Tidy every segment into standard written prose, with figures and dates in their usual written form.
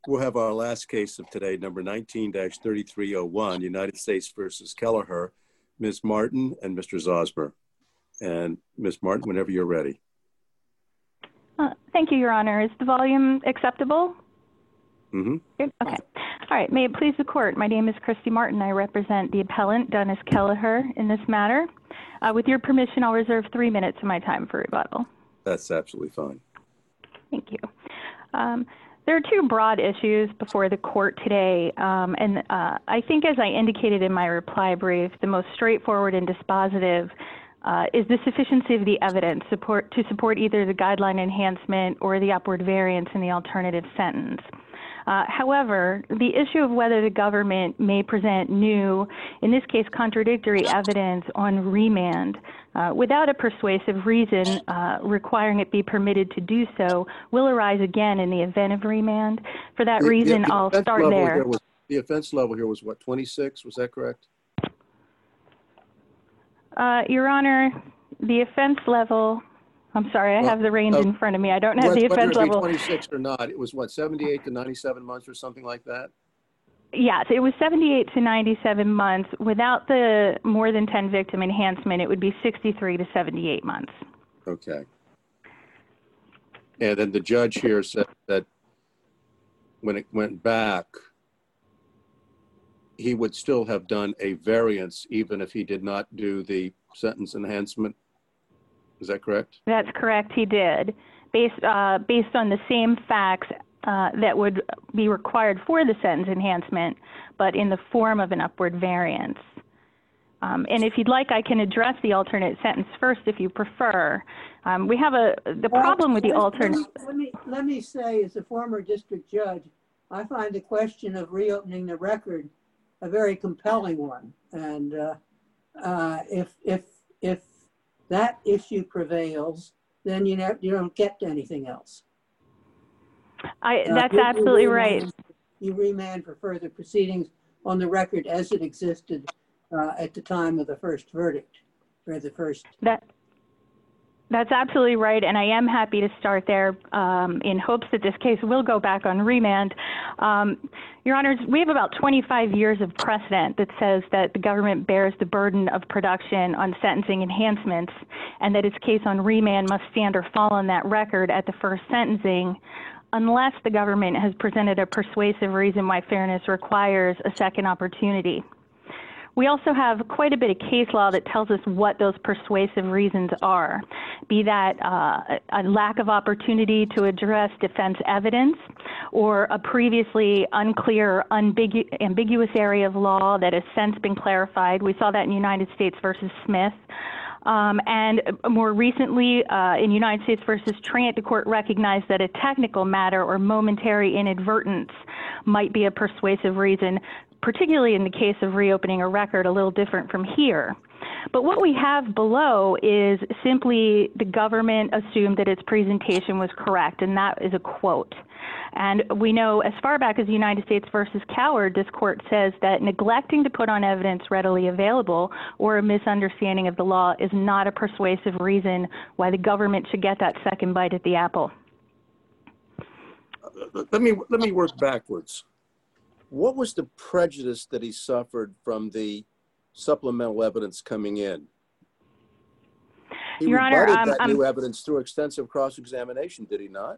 We'll have our last case of today, number 19-3301, United States versus Kelleher. Ms. Martin and Mr. Zosmer. And Ms. Martin, whenever you're ready. Thank you, Your Honor. Is the volume acceptable? Mm-hmm. Okay. All right. May it please the court. My name is Christy Martin. I represent the appellant, Dennis Kelleher, in this matter. With your permission, I'll reserve 3 minutes of my time for rebuttal. That's absolutely fine. Thank you. There are two broad issues before the court today, and I think, as I indicated in my reply brief, the most straightforward and dispositive is the sufficiency of the evidence to support either the guideline enhancement or the upward variance in the alternative sentence. However, the issue of whether the government may present new, in this case contradictory evidence on remand without a persuasive reason requiring it be permitted to do so will arise again in the event of remand. For that reason, I'll start there. The offense level here was what, 26? Was that correct? Your Honor, the offense level, I'm sorry, I have the range in front of me. I don't have the offense level. Whether it be 26 or not, it was what, 78 to 97 months or something like that? Yes, it was 78 to 97 months. Without the more than 10 victim enhancement, it would be 63 to 78 months. Okay. And then the judge here said that when it went back, he would still have done a variance even if he did not do the sentence enhancement. Is that correct? That's correct, he did. Based on the same facts that would be required for the sentence enhancement, but in the form of an upward variance. And if you'd like, I can address the alternate sentence first if you prefer. We have the problem with the alternate. Let me say, as a former district judge, I find the question of reopening the record a very compelling one. And if that issue prevails, then you don't get to anything else. That's absolutely right. You remand for further proceedings on the record as it existed at the time of the first verdict, or the first. That's absolutely right, and I am happy to start there in hopes that this case will go back on remand. Your Honors, we have about 25 years of precedent that says that the government bears the burden of production on sentencing enhancements, and that its case on remand must stand or fall on that record at the first sentencing, unless the government has presented a persuasive reason why fairness requires a second opportunity. We also have quite a bit of case law that tells us what those persuasive reasons are, be that a lack of opportunity to address defense evidence, or a previously unclear, ambiguous area of law that has since been clarified. We saw that in United States versus Smith. And more recently, in United States versus Trant, the court recognized that a technical matter or momentary inadvertence might be a persuasive reason, particularly in the case of reopening a record, a little different from here. But what we have below is simply the government assumed that its presentation was correct, and that is a quote. And we know as far back as United States versus Coward, this court says that neglecting to put on evidence readily available or a misunderstanding of the law is not a persuasive reason why the government should get that second bite at the apple. Let me work backwards. What was the prejudice that he suffered from the supplemental evidence coming in? He Your Honor, rebutted that new evidence through extensive cross-examination, did he not?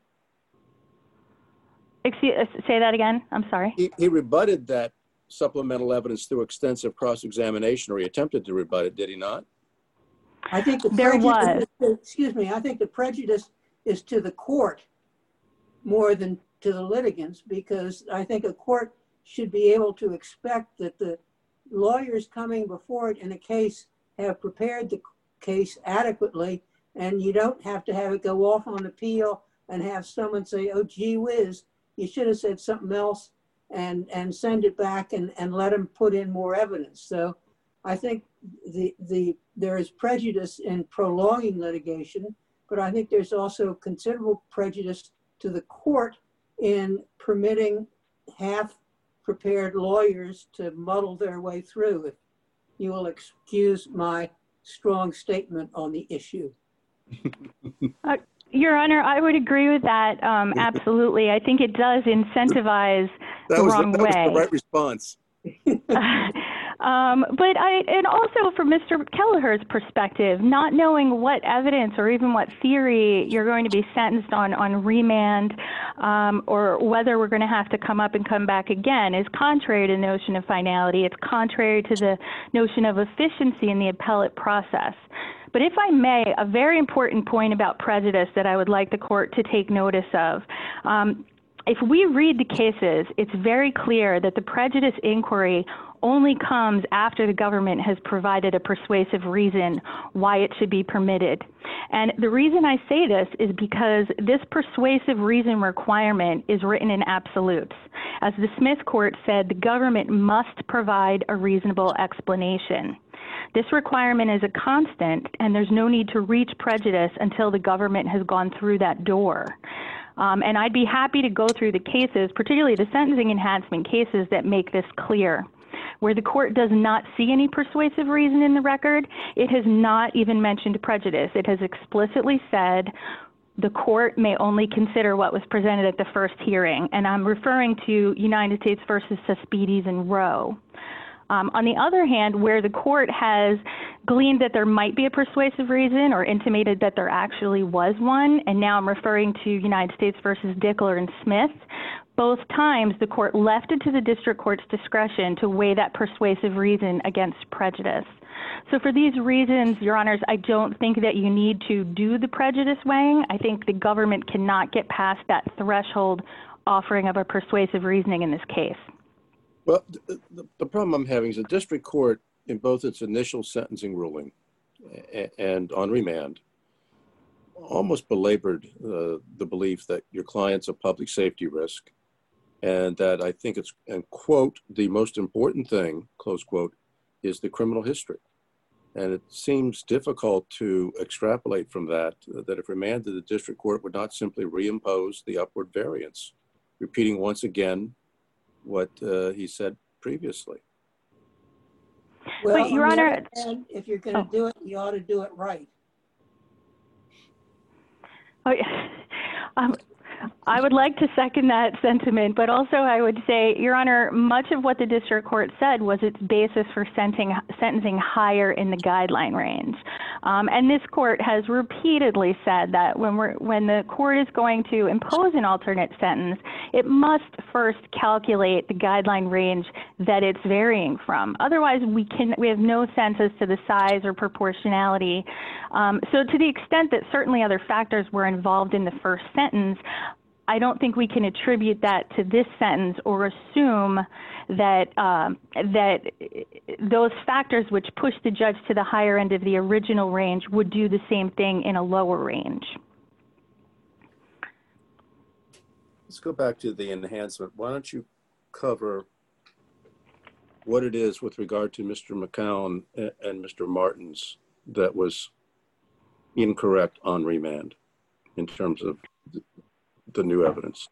Say that again. I'm sorry. He rebutted that supplemental evidence through extensive cross-examination, or he attempted to rebut it, did he not? I think there was. Excuse me. I think the prejudice is to the court more than to the litigants, because I think a court should be able to expect that the lawyers coming before it in a case have prepared the case adequately, and you don't have to have it go off on appeal and have someone say, oh, gee whiz, you should have said something else, and send it back and let them put in more evidence. So I think there is prejudice in prolonging litigation, but I think there's also considerable prejudice to the court in permitting half-prepared lawyers to muddle their way through, if you will excuse my strong statement on the issue. Your Honor, I would agree with that. Absolutely. I think it does incentivize the wrong way. That was the right response. And also from Mr. Kelleher's perspective, not knowing what evidence or even what theory you're going to be sentenced on remand, or whether we're going to have to come up and come back again is contrary to the notion of finality. It's contrary to the notion of efficiency in the appellate process. But if I may, a very important point about prejudice that I would like the court to take notice of. If we read the cases, it's very clear that the prejudice inquiry only comes after the government has provided a persuasive reason why it should be permitted. And the reason I say this is because this persuasive reason requirement is written in absolutes. As the Smith court said, the government must provide a reasonable explanation. This requirement is a constant, and there's no need to reach prejudice until the government has gone through that door. And I'd be happy to go through the cases, particularly the sentencing enhancement cases that make this clear. Where the court does not see any persuasive reason in the record, it has not even mentioned prejudice. It has explicitly said the court may only consider what was presented at the first hearing. And I'm referring to United States versus Cespedes and Roe. On the other hand, where the court has gleaned that there might be a persuasive reason or intimated that there actually was one, and now I'm referring to United States versus Dickler and Smith, both times the court left it to the district court's discretion to weigh that persuasive reason against prejudice. So for these reasons, Your Honors, I don't think that you need to do the prejudice weighing. I think the government cannot get past that threshold offering of a persuasive reasoning in this case. Well, the problem I'm having is the district court, in both its initial sentencing ruling and on remand, almost belabored the belief that your client's a public safety risk, and that I think it's, and quote, the most important thing, close quote, is the criminal history. And it seems difficult to extrapolate from that, that if remanded, the district court would not simply reimpose the upward variance, repeating once again what he said previously. Well, but Your Honor, and if you're going to do it, you ought to do it right. I would like to second that sentiment, but also I would say, Your Honor, much of what the district court said was its basis for sentencing higher in the guideline range. And this court has repeatedly said that when the court is going to impose an alternate sentence, it must first calculate the guideline range that it's varying from. Otherwise, we have no sense as to the size or proportionality. So to the extent that certainly other factors were involved in the first sentence, I don't think we can attribute that to this sentence or assume that that those factors which push the judge to the higher end of the original range would do the same thing in a lower range. Let's go back to the enhancement. Why don't you cover what it is with regard to Mr. McCown and Mr. Martins that was incorrect on remand in terms of the new evidence?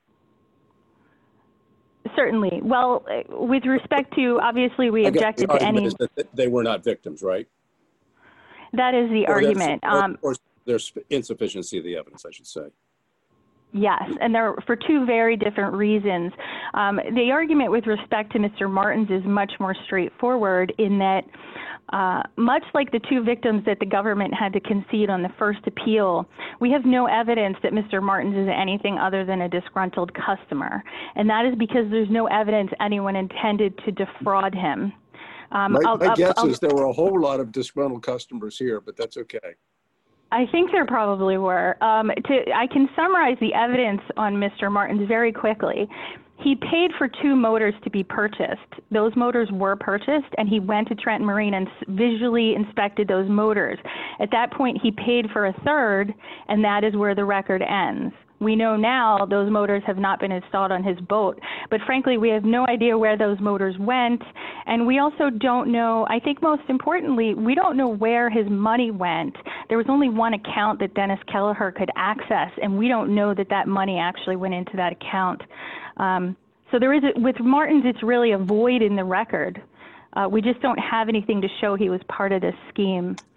Certainly. Well, with respect to, obviously, we objected to any... That they were not victims, right? That is the argument. Or there's insufficiency of the evidence, I should say. Yes, and they're for two very different reasons. The argument with respect to Mr. Martins is much more straightforward in that much like the two victims that the government had to concede on the first appeal, we have no evidence that Mr. Martins is anything other than a disgruntled customer. And that is because there's no evidence anyone intended to defraud him. My guess is there were a whole lot of disgruntled customers here, but that's okay. I think there probably were. I can summarize the evidence on Mr. Martins very quickly. He paid for 2 motors to be purchased. Those motors were purchased, and he went to Trenton Marine and visually inspected those motors. At that point, he paid for a third, and that is where the record ends. We know now those motors have not been installed on his boat, but frankly, we have no idea where those motors went, and we also don't know, I think most importantly, we don't know where his money went. There was only one account that Dennis Kelleher could access, and we don't know that that money actually went into that account. So there is, with Martins, it's really a void in the record. We just don't have anything to show he was part of this scheme.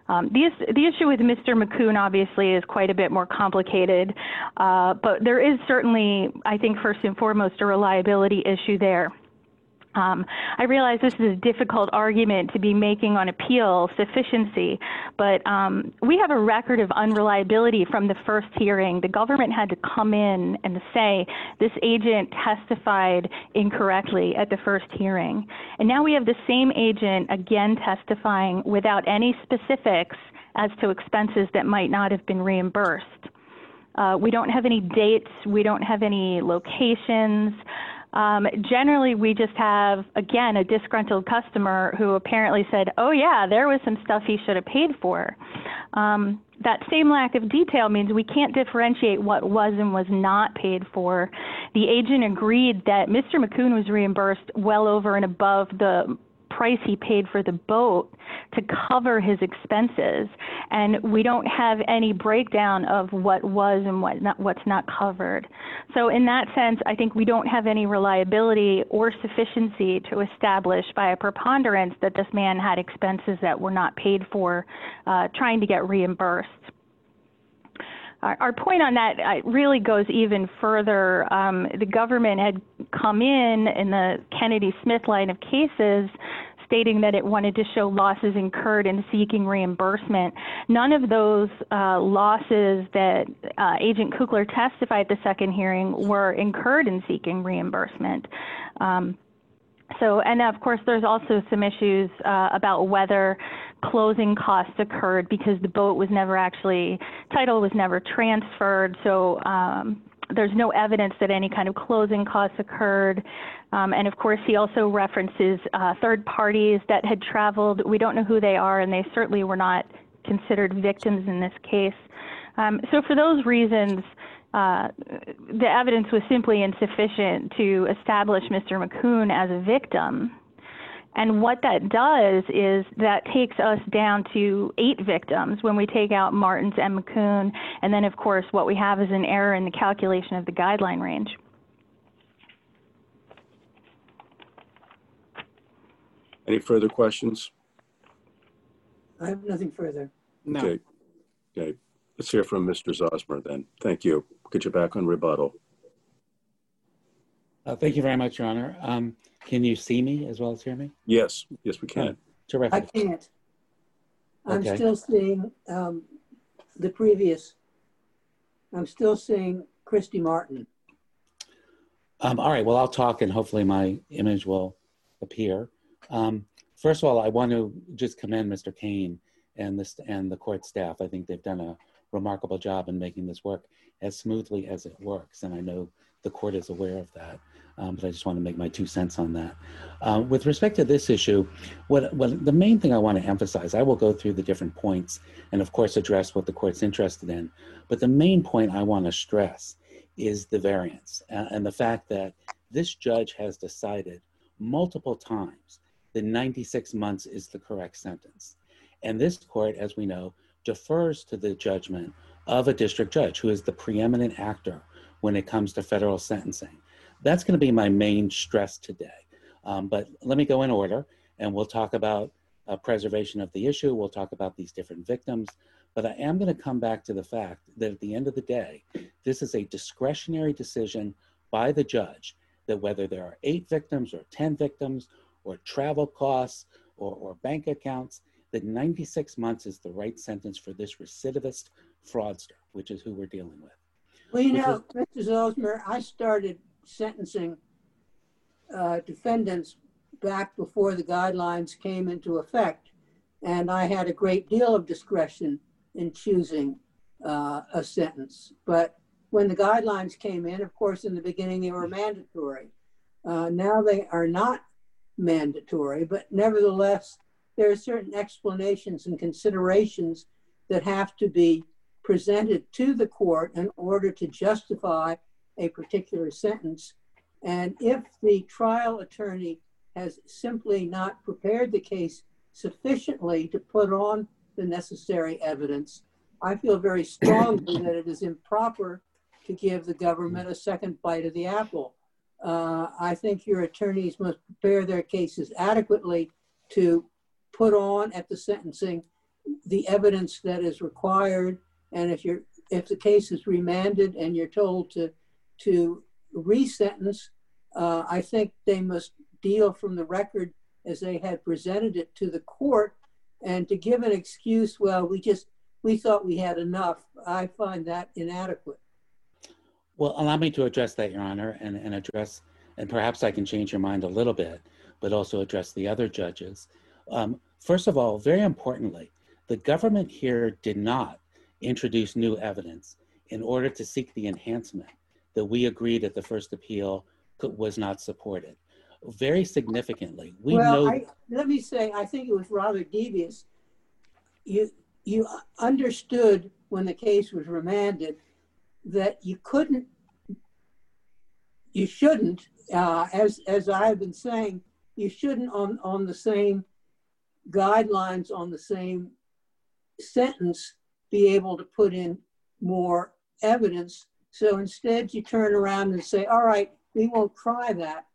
The issue with Mr. McCune obviously is quite a bit more complicated, but there is certainly, I think, first and foremost, a reliability issue there. I realize this is a difficult argument to be making on appeal, sufficiency, but we have a record of unreliability from the first hearing. The government had to come in and say this agent testified incorrectly at the first hearing. And now we have the same agent again testifying without any specifics as to expenses that might not have been reimbursed. We don't have any dates. We don't have any locations. Generally, we just have, again, a disgruntled customer who apparently said, oh, yeah, there was some stuff he should have paid for. That same lack of detail means we can't differentiate what was and was not paid for. The agent agreed that Mr. McCune was reimbursed well over and above the price he paid for the boat to cover his expenses, and we don't have any breakdown of what was and what's not covered. So in that sense, I think we don't have any reliability or sufficiency to establish by a preponderance that this man had expenses that were not paid for, trying to get reimbursed. Our point on that really goes even further. The government had come in the Kennedy Smith line of cases stating that it wanted to show losses incurred in seeking reimbursement. None of those losses that Agent Kugler testified at the second hearing were incurred in seeking reimbursement. And of course, there's also some issues about whether closing costs occurred because the boat was never title was never transferred. So there's no evidence that any kind of closing costs occurred. And of course, he also references third parties that had traveled. We don't know who they are, and they certainly were not considered victims in this case. So for those reasons, the evidence was simply insufficient to establish Mr. McCune as a victim. And what that does is that takes us down to 8 victims when we take out Martins and McCune. And then, of course, what we have is an error in the calculation of the guideline range. Any further questions? I have nothing further. No. Okay. Let's hear from Mr. Zosmer then. Thank you. Get you back on rebuttal. Thank you very much, Your Honor. Can you see me as well as hear me? Yes, we can. Terrific. I can't. I'm Okay. still seeing the previous. I'm still seeing Christy Martin. All right, well, I'll talk and hopefully my image will appear. First of all, I want to just commend Mr. Kane and the court staff. I think they've done a remarkable job in making this work as smoothly as it works, and I know the court is aware of that, but I just want to make my 2 cents on that. With respect to this issue, what the main thing I want to emphasize, I will go through the different points and of course address what the court's interested in, but the main point I want to stress is the variance and the fact that this judge has decided multiple times that 96 months is the correct sentence. And this court, as we know, defers to the judgment of a district judge who is the preeminent actor when it comes to federal sentencing. That's going to be my main stress today. But let me go in order, and we'll talk about preservation of the issue. We'll talk about these different victims. But I am going to come back to the fact that at the end of the day, this is a discretionary decision by the judge that whether there are 8 victims or 10 victims or travel costs or bank accounts, that 96 months is the right sentence for this recidivist fraudster, which is who we're dealing with. Well, you know, Mr. Zosmer, I started sentencing defendants back before the guidelines came into effect, and I had a great deal of discretion in choosing a sentence. But when the guidelines came in, of course, in the beginning they were mandatory. Now they are not mandatory, but nevertheless, there are certain explanations and considerations that have to be presented to the court in order to justify a particular sentence. And if the trial attorney has simply not prepared the case sufficiently to put on the necessary evidence, I feel very strongly that it is improper to give the government a second bite of the apple. I think your attorneys must prepare their cases adequately to put on at the sentencing the evidence that is required. And if the case is remanded and you're told to resentence, I think they must deal from the record as they had presented it to the court. And to give an excuse, well, we thought we had enough, I find that inadequate. Well, allow me to address that, Your Honor, and perhaps I can change your mind a little bit, but also address the other judges. First of all, very importantly, the government here did not introduce new evidence in order to seek the enhancement that we agreed at the first appeal was not supported. Very significantly, let me say, I think it was rather devious. You understood when the case was remanded that you shouldn't, as I've been saying, you shouldn't on the same guidelines, on the same sentence, be able to put in more evidence. So instead you turn around and say, all right, we won't try that.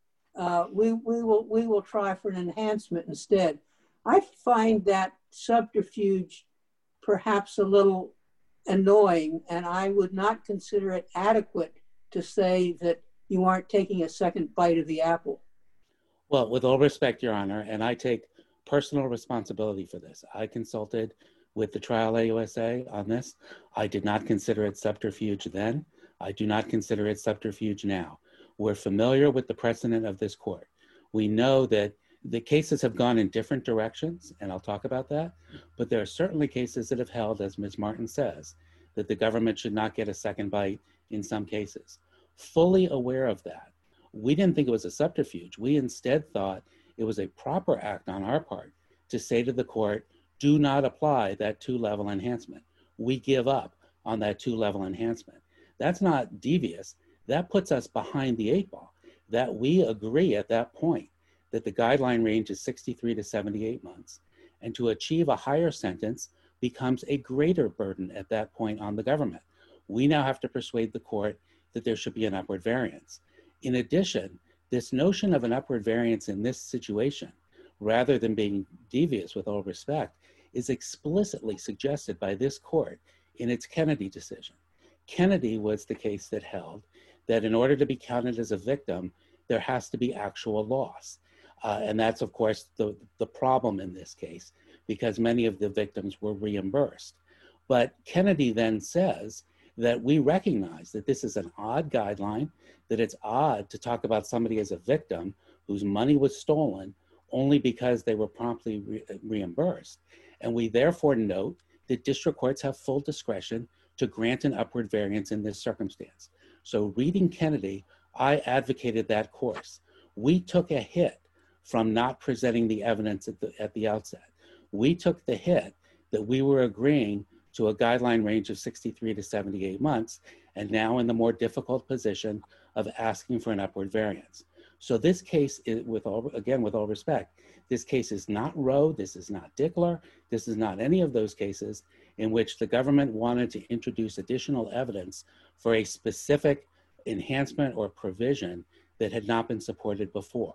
We will try for an enhancement instead. I find that subterfuge perhaps a little annoying, and I would not consider it adequate to say that you aren't taking a second bite of the apple. Well, with all respect, Your Honor, and I take personal responsibility for this. I consulted with the trial AUSA on this. I did not consider it subterfuge then. I do not consider it subterfuge now. We're familiar with the precedent of this court. We know that the cases have gone in different directions, and I'll talk about that, but there are certainly cases that have held, as Ms. Martin says, that the government should not get a second bite in some cases. Fully aware of that, we didn't think it was a subterfuge. We instead thought it was a proper act on our part to say to the court, do not apply that 2-level enhancement. We give up on that 2-level enhancement. That's not devious. That puts us behind the 8 ball, that we agree at that point that the guideline range is 63 to 78 months, and to achieve a higher sentence becomes a greater burden at that point on the government. We now have to persuade the court that there should be an upward variance. In addition, this notion of an upward variance in this situation, rather than being devious with all respect, is explicitly suggested by this court in its Kennedy decision. Kennedy was the case that held that in order to be counted as a victim, there has to be actual loss. And that's, of course, the problem in this case, because many of the victims were reimbursed. But Kennedy then says that we recognize that this is an odd guideline, that it's odd to talk about somebody as a victim whose money was stolen only because they were promptly reimbursed. And we therefore note that district courts have full discretion to grant an upward variance in this circumstance. So reading Kennedy, I advocated that course. We took a hit from not presenting the evidence at the outset. We took the hit that we were agreeing to a guideline range of 63 to 78 months, and now in the more difficult position of asking for an upward variance. So this case, with all respect, this case is not Roe, this is not Dickler, this is not any of those cases in which the government wanted to introduce additional evidence for a specific enhancement or provision that had not been supported before.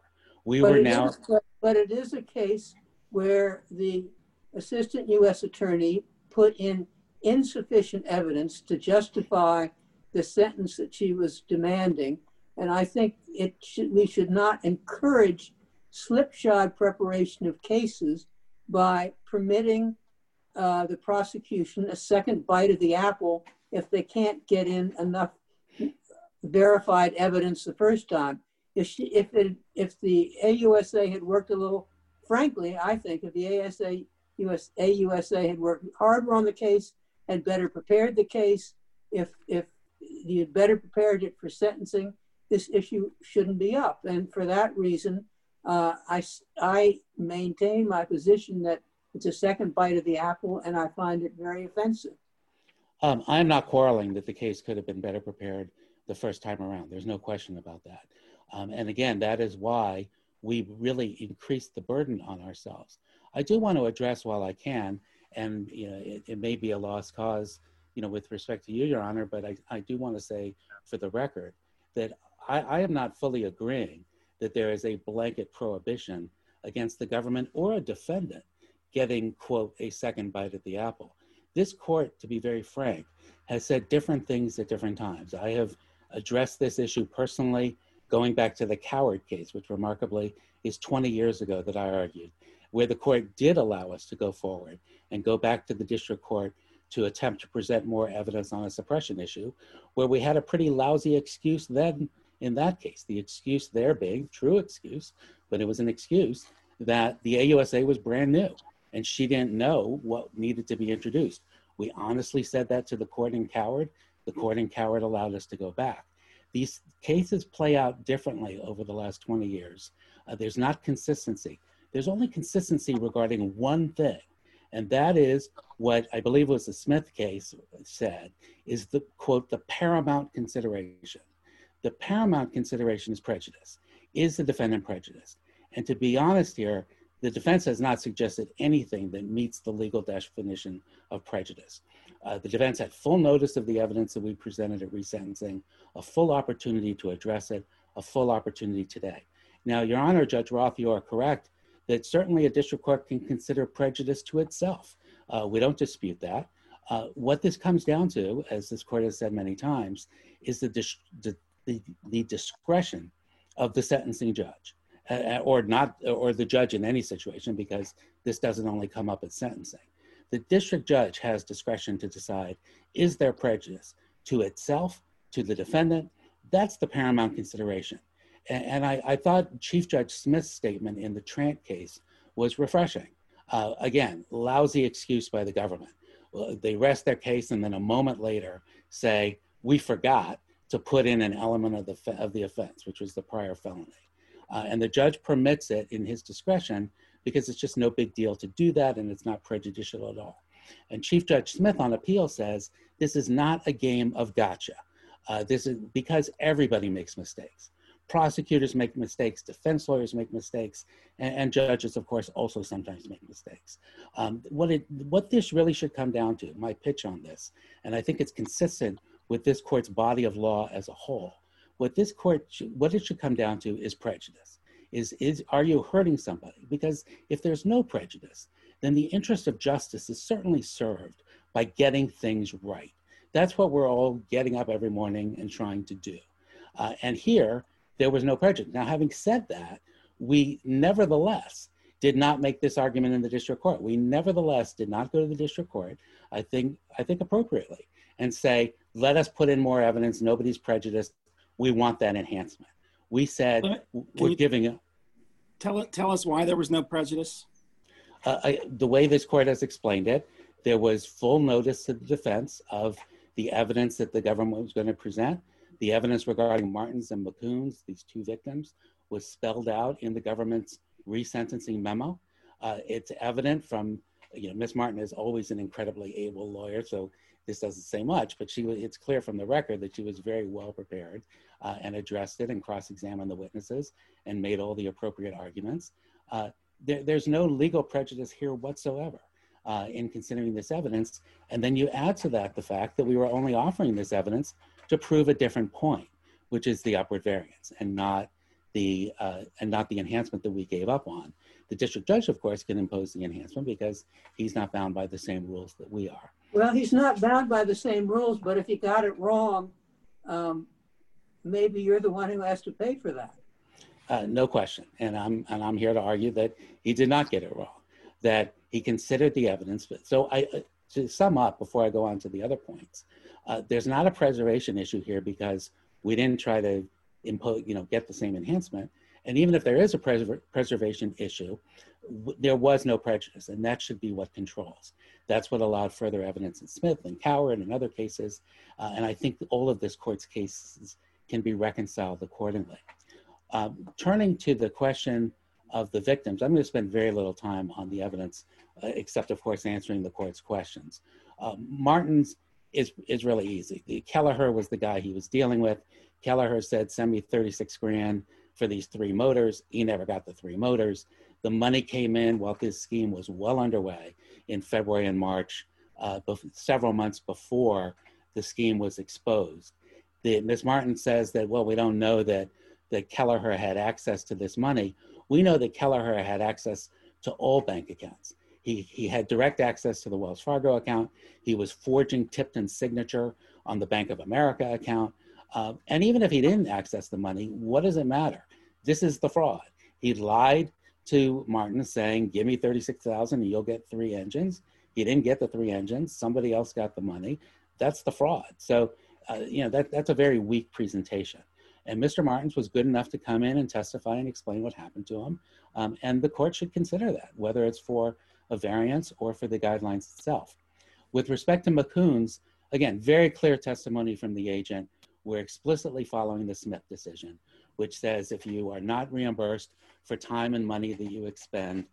But it is a case where the assistant U.S. attorney put in insufficient evidence to justify the sentence that she was demanding. And I think we should not encourage slipshod preparation of cases by permitting the prosecution a second bite of the apple if they can't get in enough verified evidence the first time. If the AUSA had worked a little, frankly, I think if the AUSA had worked harder on the case, had better prepared the case, if you had better prepared it for sentencing, this issue shouldn't be up. And for that reason, I maintain my position that it's a second bite of the apple, and I find it very offensive. I'm not quarreling that the case could have been better prepared the first time around. There's no question about that. And again, that is why we really increased the burden on ourselves. I do want to address, while I can, and it may be a lost cause, with respect to you, Your Honor, but I do want to say for the record that I am not fully agreeing that there is a blanket prohibition against the government or a defendant getting, quote, a second bite at the apple. This court, to be very frank, has said different things at different times. I have addressed this issue personally, going back to the Coward case, which remarkably is 20 years ago that I argued, where the court did allow us to go forward and go back to the district court to attempt to present more evidence on a suppression issue, where we had a pretty lousy excuse then in that case. The excuse there being, true excuse, but it was an excuse that the AUSA was brand new and she didn't know what needed to be introduced. We honestly said that to the court in Coward. The court in Coward allowed us to go back. These cases play out differently over the last 20 years. There's not consistency. There's only consistency regarding one thing, and that is what I believe was the Smith case said, is the, quote, the paramount consideration. The paramount consideration is prejudice. Is the defendant prejudiced? And to be honest here, the defense has not suggested anything that meets the legal definition of prejudice. The defense had full notice of the evidence that we presented at resentencing, a full opportunity to address it, a full opportunity today. Now, Your Honor, Judge Roth, you are correct that certainly a district court can consider prejudice to itself. We don't dispute that. What this comes down to, as this court has said many times, is the discretion of the sentencing judge, or the judge in any situation, because this doesn't only come up at sentencing. The district judge has discretion to decide, is there prejudice to itself, to the defendant? That's the paramount consideration. And I thought Chief Judge Smith's statement in the Trant case was refreshing. Again, lousy excuse by the government. They rest their case and then a moment later say, we forgot to put in an element of the offense, which was the prior felony. And the judge permits it in his discretion because it's just no big deal to do that and it's not prejudicial at all. And Chief Judge Smith on appeal says, this is not a game of gotcha. This is because everybody makes mistakes. Prosecutors make mistakes, defense lawyers make mistakes, and judges, of course, also sometimes make mistakes. What this really should come down to, my pitch on this, and I think it's consistent with this court's body of law as a whole, what it should come down to is prejudice. Are you hurting somebody? Because if there's no prejudice, then the interest of justice is certainly served by getting things right. That's what we're all getting up every morning and trying to do. And here, there was no prejudice. Now, having said that, we nevertheless did not make this argument in the district court. We nevertheless did not go to the district court, I think appropriately, and say, let us put in more evidence, nobody's prejudiced, we want that enhancement. We said, we're giving it. Tell us why there was no prejudice. The way this court has explained it, there was full notice to the defense of the evidence that the government was going to present. The evidence regarding Martins and McCoons, these two victims, was spelled out in the government's resentencing memo. It's evident from, Ms. Martin is always an incredibly able lawyer, so this doesn't say much, but it's clear from the record that she was very well prepared and addressed it and cross-examined the witnesses and made all the appropriate arguments. There's no legal prejudice here whatsoever in considering this evidence. And then you add to that the fact that we were only offering this evidence to prove a different point, which is the upward variance and not the enhancement that we gave up on. The district judge, of course, can impose the enhancement because he's not bound by the same rules that we are. Well, he's not bound by the same rules, but if you got it wrong, maybe you're the one who has to pay for that. No question, and I'm here to argue that he did not get it wrong, that he considered the evidence. But so to sum up before I go on to the other points, there's not a preservation issue here because we didn't try to impose, get the same enhancement. And even if there is a preservation issue, there was no prejudice, and that should be what controls. That's what allowed further evidence in Smith and Coward and other cases. And I think all of this court's cases can be reconciled accordingly. Turning to the question of the victims, I'm going to spend very little time on the evidence, except of course answering the court's questions. Martin's is really easy. Kelleher was the guy he was dealing with. Kelleher said, send me 36 grand for these 3 motors. He never got the 3 motors. The money came in while this scheme was well underway in February and March, several months before the scheme was exposed. Ms. Martin says that, well, we don't know that Kelleher had access to this money. We know that Kelleher had access to all bank accounts. He had direct access to the Wells Fargo account. He was forging Tipton's signature on the Bank of America account. And even if he didn't access the money, what does it matter? This is the fraud. He lied to Martin saying, give me $36,000 and you'll get 3 engines. He didn't get the 3 engines. Somebody else got the money. That's the fraud. So, that's a very weak presentation. And Mr. Martins was good enough to come in and testify and explain what happened to him. And the court should consider that, whether it's for a variance or for the guidelines itself. With respect to McCoon's, again, very clear testimony from the agent. We're explicitly following the Smith decision, which says if you are not reimbursed for time and money that you expend,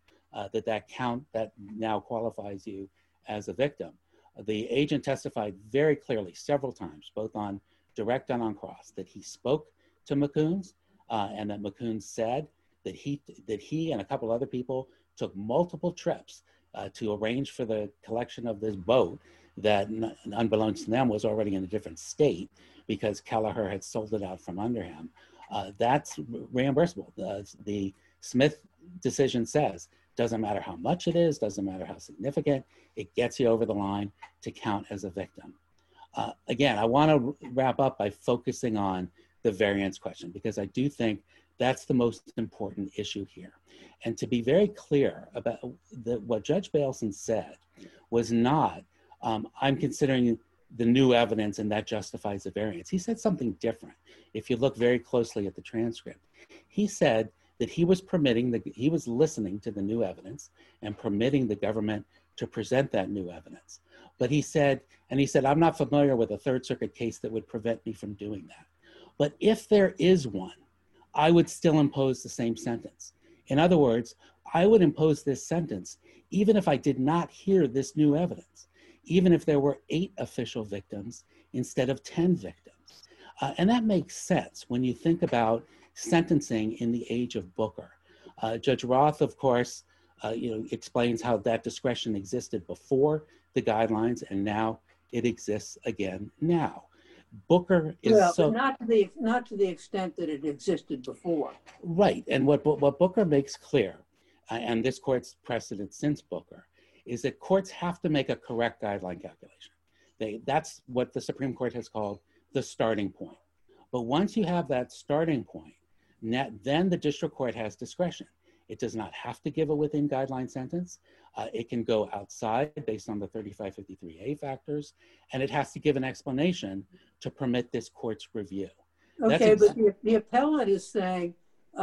that now qualifies you as a victim. The agent testified very clearly several times, both on direct and on cross, that he spoke to McCoon's and that McCoon said that he and a couple other people took multiple trips to arrange for the collection of this boat that, unbeknownst to them, was already in a different state because Kelleher had sold it out from under him. That's reimbursable. The Smith decision says, doesn't matter how much it is, doesn't matter how significant, it gets you over the line to count as a victim. Again, I want to wrap up by focusing on the variance question, because I do think that's the most important issue here. And to be very clear about what Judge Bailson said was not, I'm considering the new evidence and that justifies the variance. He said something different. If you look very closely at the transcript, he said that he was listening to the new evidence and permitting the government to present that new evidence. But he said, I'm not familiar with a Third Circuit case that would prevent me from doing that. But if there is one, I would still impose the same sentence. In other words, I would impose this sentence even if I did not hear this new evidence, even if there were 8 official victims instead of 10 victims. And that makes sense when you think about sentencing in the age of Booker. Judge Roth, of course, explains how that discretion existed before the guidelines, and now it exists again now. Booker is not to the extent that it existed before. Right, and what Booker makes clear, and this court's precedent since Booker, is that courts have to make a correct guideline calculation. That's what the Supreme Court has called the starting point. But once you have that starting point, then the district court has discretion. It does not have to give a within guideline sentence. It can go outside based on the 3553A factors, and it has to give an explanation to permit this court's review. Okay, but the appellate is saying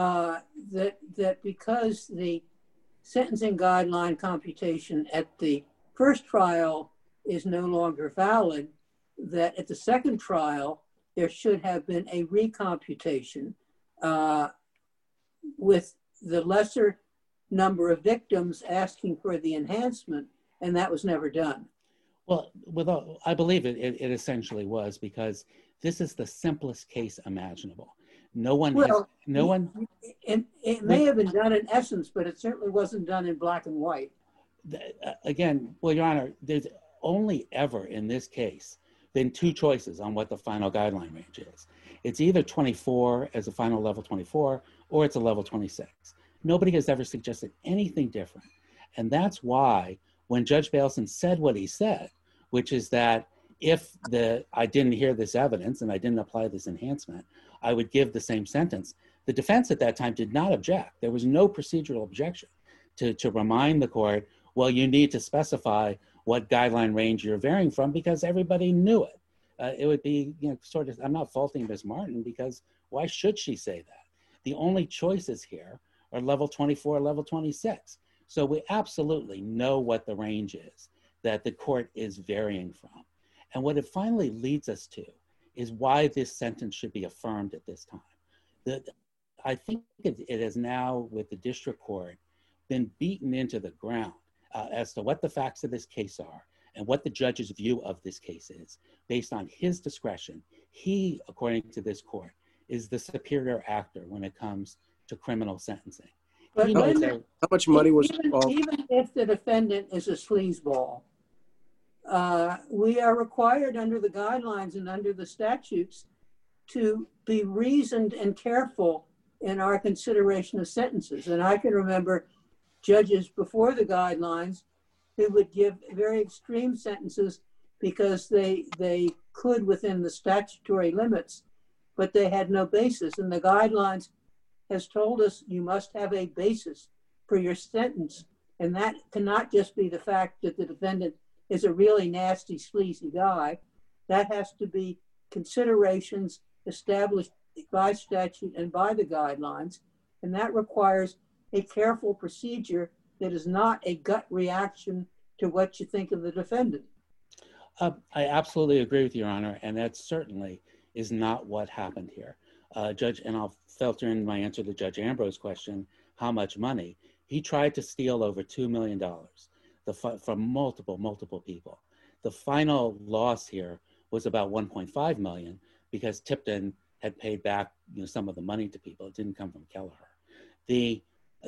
that because the sentencing guideline computation at the first trial is no longer valid, that at the second trial, there should have been a recomputation with the lesser number of victims asking for the enhancement, and that was never done. Well, I believe it essentially was, because this is the simplest case imaginable. It may have been done in essence, but it certainly wasn't done in black and white. Again, well, Your Honor, there's only ever in this case been 2 choices on what the final guideline range is. It's either 24 as a final level 24, or it's a level 26. Nobody has ever suggested anything different. And that's why when Judge Bailson said what he said, which is that if I didn't hear this evidence and I didn't apply this enhancement, I would give the same sentence. The defense at that time did not object. There was no procedural objection to remind the court, well, you need to specify what guideline range you're varying from, because everybody knew it. It would be, I'm not faulting Ms. Martin, because why should she say that? The only choices here are level 24, level 26. So we absolutely know what the range is that the court is varying from. And what it finally leads us to is why this sentence should be affirmed at this time. I think it has now, with the district court, been beaten into the ground as to what the facts of this case are and what the judge's view of this case is. Based on his discretion, he, according to this court, is the superior actor when it comes to criminal sentencing. But how much money was involved? Even if the defendant is a sleazeball, we are required under the guidelines and under the statutes to be reasoned and careful in our consideration of sentences. And I can remember judges before the guidelines who would give very extreme sentences because they could within the statutory limits, but they had no basis. And the guidelines has told us you must have a basis for your sentence. And that cannot just be the fact that the defendant is a really nasty, sleazy guy. That has to be considerations established by statute and by the guidelines. And that requires a careful procedure that is not a gut reaction to what you think of the defendant. I absolutely agree with you, Your Honor, and that certainly is not what happened here. Judge, and I'll filter in my answer to Judge Ambrose's question, how much money? He tried to steal over $2 million from multiple people. The final loss here was about $1.5 million because Tipton had paid back some of the money to people. It didn't come from Kelleher. The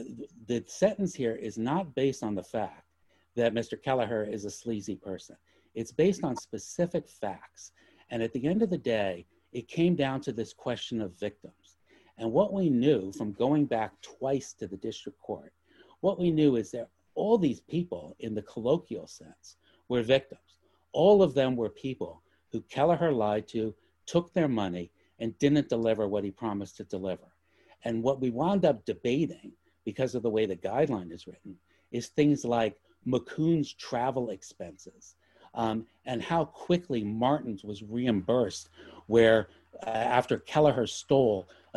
sentence here is not based on the fact that Mr. Kelleher is a sleazy person. It's based on specific facts. And at the end of the day, it came down to this question of victims. And what we knew from going back twice to the district court, what we knew is that all these people in the colloquial sense were victims. All of them were people who Kelleher lied to, took their money, and didn't deliver what he promised to deliver. And what we wound up debating, because of the way the guideline is written, is things like McCoon's travel expenses, and how quickly Martin's was reimbursed, where after Kelleher stole a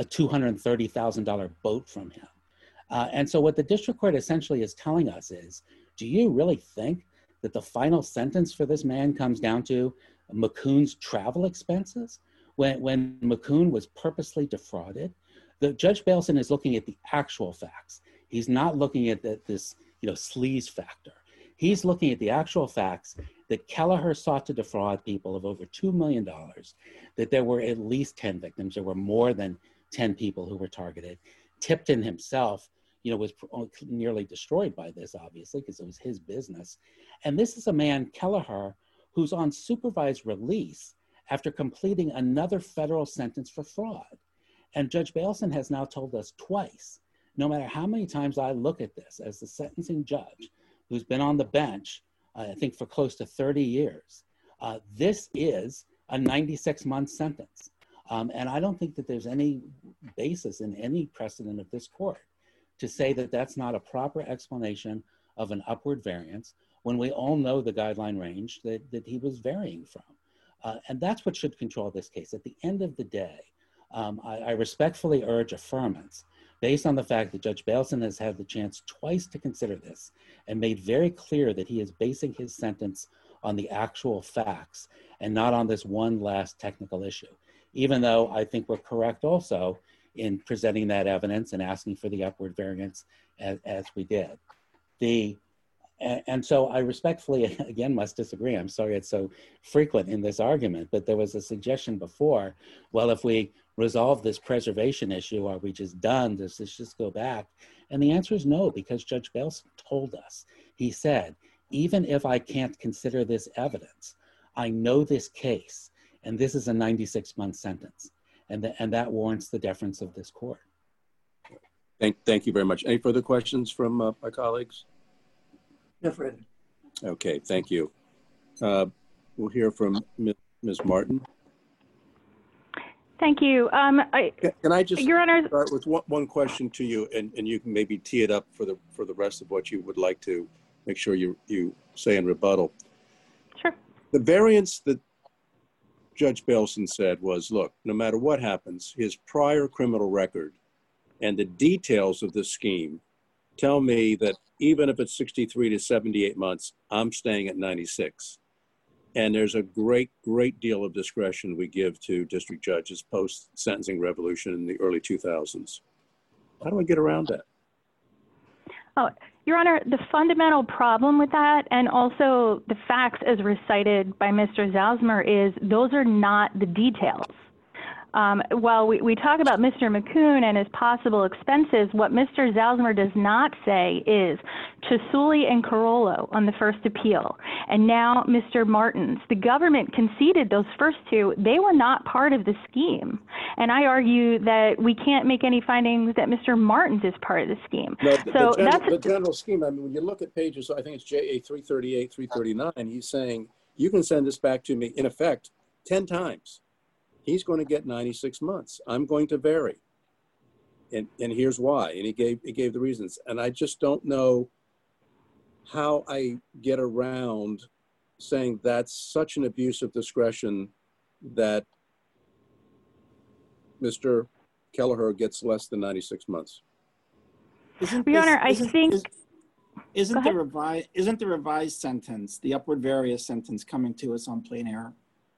$230,000 boat from him. And so what the district court essentially is telling us is, do you really think that the final sentence for this man comes down to McCoon's travel expenses? When McCoon was purposely defrauded, the Judge Bailson is looking at the actual facts. He's not looking at this sleaze factor. He's looking at the actual facts that Kelleher sought to defraud people of over $2 million, that there were at least 10 victims. There were more than 10 people who were targeted. Tipton himself, was nearly destroyed by this, obviously, because it was his business. And this is a man, Kelleher, who's on supervised release after completing another federal sentence for fraud. And Judge Bailson has now told us twice, no matter how many times I look at this as the sentencing judge, who's been on the bench, I think for close to 30 years, this is a 96-month sentence. And I don't think that there's any basis in any precedent of this court to say that that's not a proper explanation of an upward variance when we all know the guideline range that he was varying from. And that's what should control this case. At the end of the day, I respectfully urge affirmance based on the fact that Judge Bailson has had the chance twice to consider this and made very clear that he is basing his sentence on the actual facts and not on this one last technical issue, even though I think we're correct also in presenting that evidence and asking for the upward variance as we did. And so I respectfully, again, must disagree. I'm sorry it's so frequent in this argument, but there was a suggestion before, well, if we resolve this preservation issue, are we just done? Does this just go back? And the answer is no, because Judge Bailson told us. He said, even if I can't consider this evidence, I know this case, and this is a 96-month sentence, and that warrants the deference of this court. Thank you very much. Any further questions from my colleagues? No further. Okay, thank you. We'll hear from Ms. Martin. Thank you. Can I just Your Honor, start with one question to you, and you can maybe tee it up for the rest of what you would like to make sure you say in rebuttal. Sure. The variance that Judge Bailson said was, look, no matter what happens, his prior criminal record and the details of this scheme tell me that even if it's 63 to 78 months, I'm staying at 96. And there's a great deal of discretion we give to district judges post-sentencing revolution in the early 2000s. How do I get around that? Oh, Your Honor, the fundamental problem with that, and also the facts as recited by Mr. Zausmer, is those are not the details. while we talk about Mr. McCune and his possible expenses, what Mr. Zalzmer does not say is Chisouli and Carollo on the first appeal, and now Mr. Martins. The government conceded those first two. They were not part of the scheme. And I argue that we can't make any findings that Mr. Martins is part of the scheme. No, that's the general scheme, I mean, when you look at pages, I think it's JA 338, 339, he's saying, you can send this back to me, in effect, 10 times. He's going to get 96 months. I'm going to vary. And here's why. And he gave the reasons. And I just don't know how I get around saying that's such an abuse of discretion that Mr. Kelleher gets less than 96 months. Your Honor, Isn't the revised sentence, the upward various sentence, coming to us on plain error?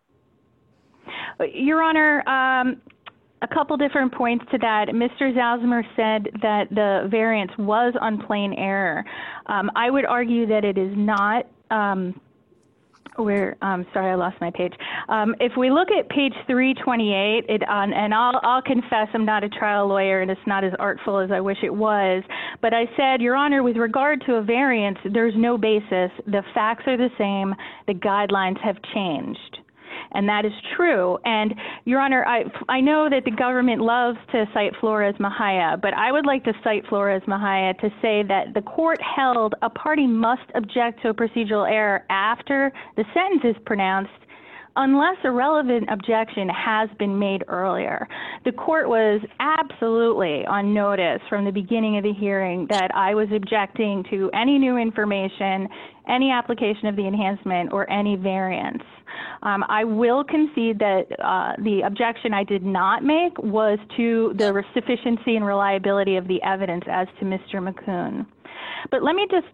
Your Honor, a couple different points to that. Mr. Zalzmer said that the variance was on plain error. I would argue that it is not. Sorry, I lost my page. If we look at page 328, and I'll confess I'm not a trial lawyer and it's not as artful as I wish it was, but I said, Your Honor, with regard to a variance, there's no basis. The facts are the same. The guidelines have changed. And that is true. And, Your Honor, I know that the government loves to cite Flores-Mejia, but I would like to cite Flores-Mejia to say that the court held a party must object to a procedural error after the sentence is pronounced unless a relevant objection has been made earlier. The court was absolutely on notice from the beginning of the hearing that I was objecting to any new information, any application of the enhancement, or any variance. I will concede that the objection I did not make was to the sufficiency and reliability of the evidence as to Mr. McCune. But let me just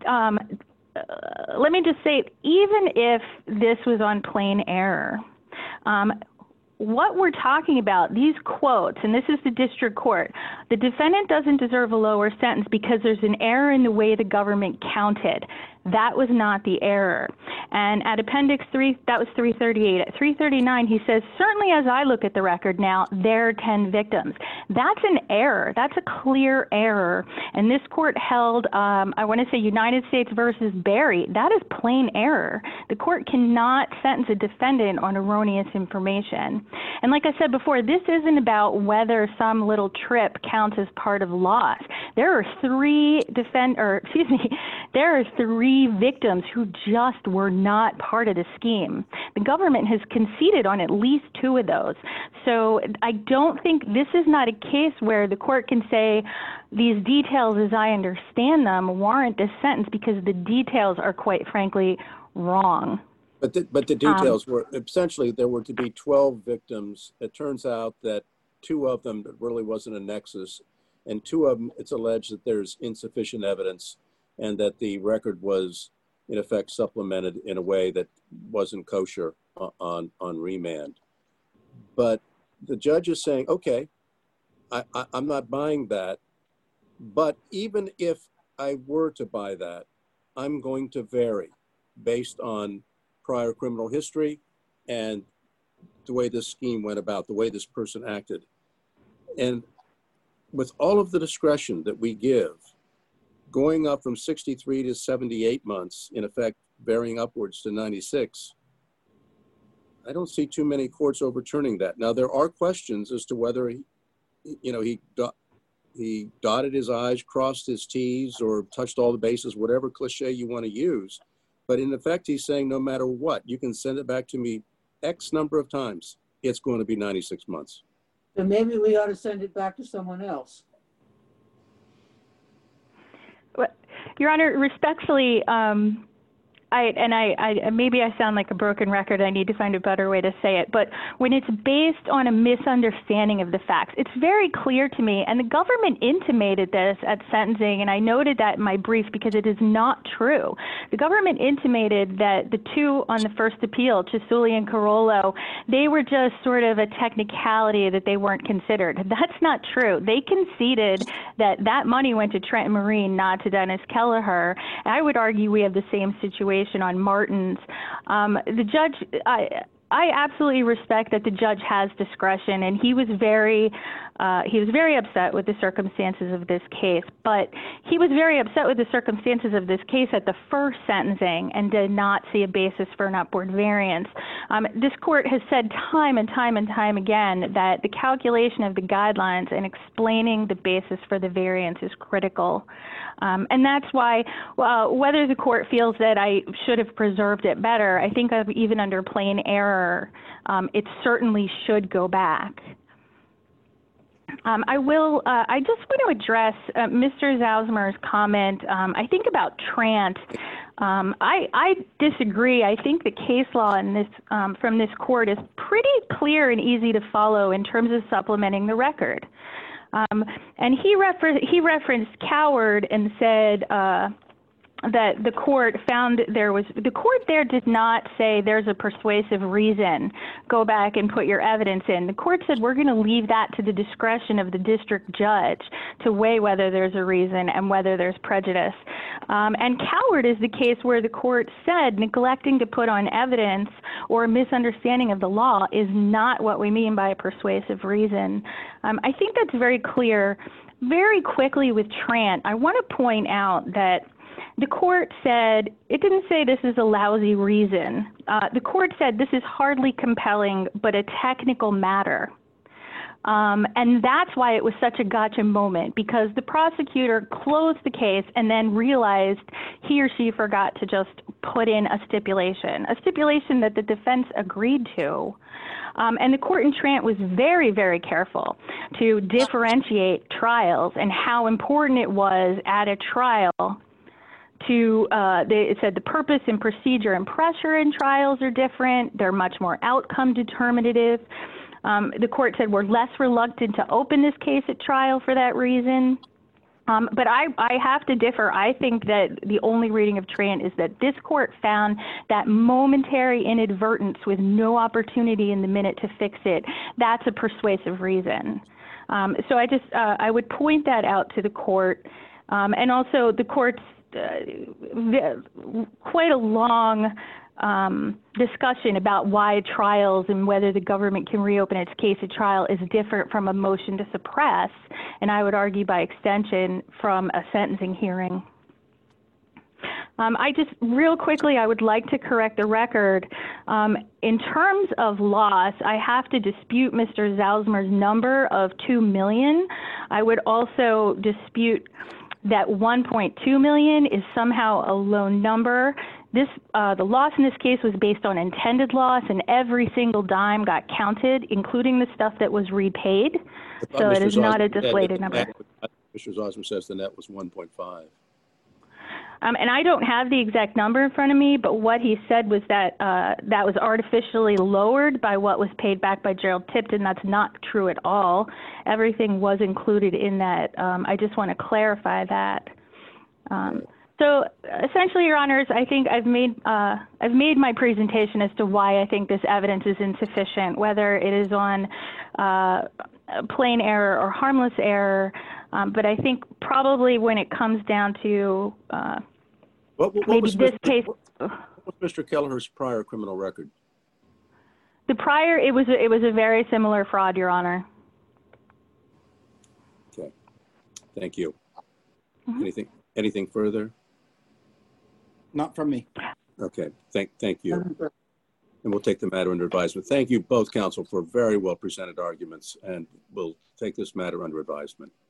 say, even if this was on plain error, what we're talking about, these quotes, and this is the district court, the defendant doesn't deserve a lower sentence because there's an error in the way the government counted. That was not the error. And at Appendix 3, that was 338. At 339, he says, certainly as I look at the record now, there are 10 victims. That's an error. That's a clear error. And this court held, I want to say United States versus Berry. That is plain error. The court cannot sentence a defendant on erroneous information. And like I said before, this isn't about whether some little trip counts as part of loss. There are three victims who just were not part of the scheme. The government has conceded on at least two of those. So I don't think this is not a case where the court can say these details, as I understand them, warrant this sentence because the details are quite frankly wrong. But the details were essentially there were to be 12 victims. It turns out that two of them really wasn't a nexus, and two of them it's alleged that there's insufficient evidence and that the record was in effect supplemented in a way that wasn't kosher on remand. But the judge is saying, okay, I'm not buying that, but even if I were to buy that, I'm going to vary based on prior criminal history and the way this scheme went about, the way this person acted. And with all of the discretion that we give, going up from 63 to 78 months, in effect, varying upwards to 96, I don't see too many courts overturning that. Now, there are questions as to whether he dotted his I's, crossed his T's, or touched all the bases, whatever cliche you want to use. But in effect, he's saying no matter what, you can send it back to me X number of times, it's going to be 96 months. So maybe we ought to send it back to someone else. Your Honor, respectfully, maybe I sound like a broken record. I need to find a better way to say it. But when it's based on a misunderstanding of the facts, it's very clear to me, and the government intimated this at sentencing, and I noted that in my brief because it is not true. The government intimated that the two on the first appeal, Chisouli and Carollo, they were just sort of a technicality that they weren't considered. That's not true. They conceded that that money went to Trenton Marine, not to Dennis Kelleher. And I would argue we have the same situation on Martins. The judge, I absolutely respect that the judge has discretion, and he was very upset with the circumstances of this case. But he was very upset with the circumstances of this case at the first sentencing and did not see a basis for an upward variance. This court has said time and time and time again that the calculation of the guidelines and explaining the basis for the variance is critical. And that's why, whether the court feels that I should have preserved it better, I think even under plain error, it certainly should go back. I just want to address Mr. Zausmer's comment, I think about Trant. I disagree. I think the case law in this, from this court is pretty clear and easy to follow in terms of supplementing the record. And he referenced Coward and said that the court found the court there did not say there's a persuasive reason, go back and put your evidence in. The court said we're going to leave that to the discretion of the district judge to weigh whether there's a reason and whether there's prejudice. And Coward is the case where the court said neglecting to put on evidence or misunderstanding of the law is not what we mean by a persuasive reason. I think that's very clear. Very quickly with Trant, I want to point out that the court said, it didn't say this is a lousy reason. The court said this is hardly compelling, but a technical matter. And that's why it was such a gotcha moment, because the prosecutor closed the case and then realized he or she forgot to just put in a stipulation that the defense agreed to. And the court in Trant was very, very careful to differentiate trials and how important it was at a trial to, it said the purpose and procedure and pressure in trials are different. They're much more outcome determinative. The court said we're less reluctant to open this case at trial for that reason. But I have to differ. I think that the only reading of Trant is that this court found that momentary inadvertence with no opportunity in the minute to fix it. That's a persuasive reason. So I would point that out to the court. And also the court's quite a long discussion about why trials and whether the government can reopen its case at trial is different from a motion to suppress, and I would argue by extension from a sentencing hearing. Real quickly, I would like to correct the record. In terms of loss, I have to dispute Mr. Zausmer's number of $2 million. I would also dispute that 1.2 million is somehow a low number. The loss in this case was based on intended loss, and every single dime got counted, including the stuff that was repaid. So it is not a deflated number. Mr. Zausmer says the net was 1.5. And I don't have the exact number in front of me, but what he said was that that was artificially lowered by what was paid back by Gerald Tipton. That's not true at all. Everything was included in that. I just want to clarify that. So essentially, Your Honors, I think I've made my presentation as to why I think this evidence is insufficient, whether it is on plain error or harmless error. But I think probably when it comes down to maybe this case. What was Mr. Kelleher's prior criminal record? The prior, it was a very similar fraud, Your Honor. Okay, thank you. Mm-hmm. Anything further? Not from me. Okay, thank you. And we'll take the matter under advisement. Thank you both, counsel, for very well presented arguments, and we'll take this matter under advisement.